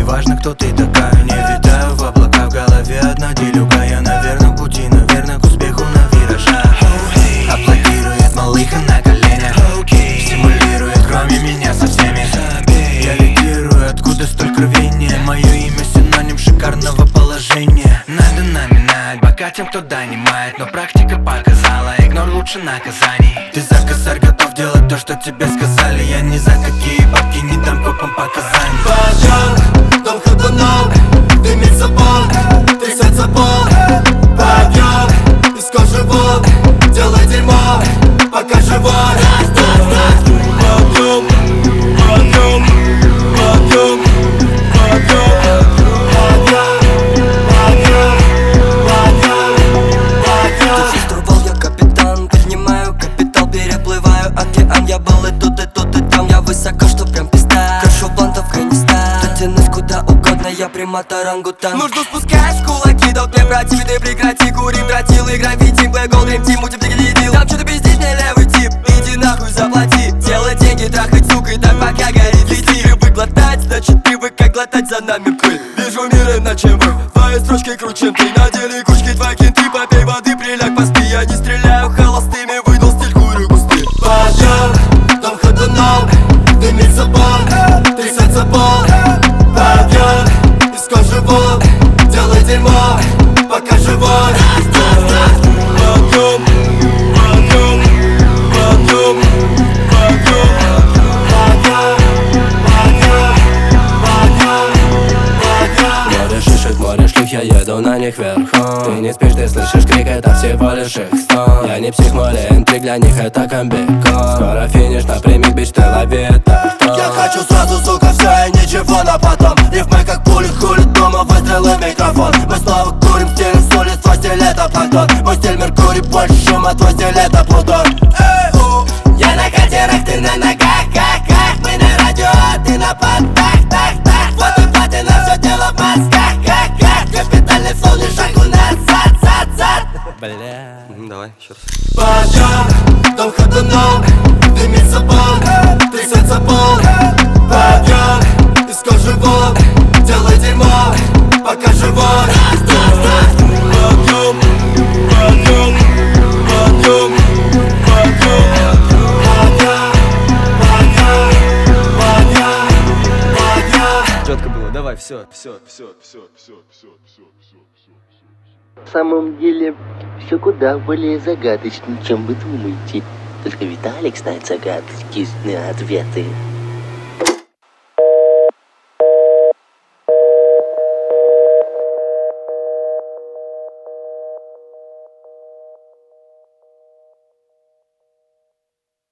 неважно, кто ты такая. Не витаю в облаках, в голове одна делюга. Я на верном пути, наверное, к успеху на виражах. Аплодирует малыха на коленях, стимулирует кроме меня со всеми. Я лидирую, откуда столь рвение? Мое имя синоним шикарного положения. Надо наминать бока тем, кто донимает, но практика показала, игнор лучше наказаний. Ты за косарь готов делать то, что тебе сказали. Я ни за какие бабки не дам копам показаний. Подъем, дом ходуном, дымит сапог, трясется пол. Подъем, из кожи вон, делай дерьмо, пока живой. Подъем, подъем, подъем, подъем. Ты штурвал, я капитан, поднимаю капитал, переплываю океан. Я был и тут, и там, я высоко, что прям пизда. Крошу блант Афганистан, дотянусь куда угодно, я примат орангутан. Нужно спускаешь кулаки, долг мне против, ты прекрати. Курим, тротил и граффити, Black Gold Dream Team, у тебя дебил. Там что-то пиздить, не левый тип, иди нахуй заплати. Делать деньги, трахать сукой, так пока горит. Если привык глотать, значит привык как глотать за нами пыль. Вижу мир иначе вы, твои строчки круче, чем ты. Надели кучки, твои кенты, попей воды, приляг, поспи. Я не стреляю холостыми, выдал стиль, курю густы. Подъем, дом ходуном, дымит сапог, трясется пол. Подъем, из кожи вон, делай дерьмо, пока живой. Подъем, подъем, подъем, подъем. Море шишек, море шлюх, я еду на них верхом. Ты не спишь, ты слышишь крик, это всего лишь их стон. Я не псих, море интриг, для них это комбикон. Скоро финиш, напрямик, бич, ты лови это. Я хочу сразу, сука, все и ничего на потом. Рифмы как пули, хулит дома, выстрелы в микрофон. Мы снова курим, стиль инсулин, твой стиль это планктон. Мой стиль Меркурий, больше шума, твой стиль это Плутон. Я на катерах, ты на ногах, как мы на радио, а ты на понтах, так. Вот и платина, все дело в мозгах, как капитальный флоу, не шагу назад, зад. Бля. Давай, еще раз. Подъем, дом ходуном, дымит сапог, трясется пол. Подъем, из кожи вон, делай дерьмо, пока живой. Подъем, подъем, подъем, подъем. Четко было, давай, все. На самом деле, все куда более загадочно, чем вы думаете. Только Виталик знает загадочные ответы.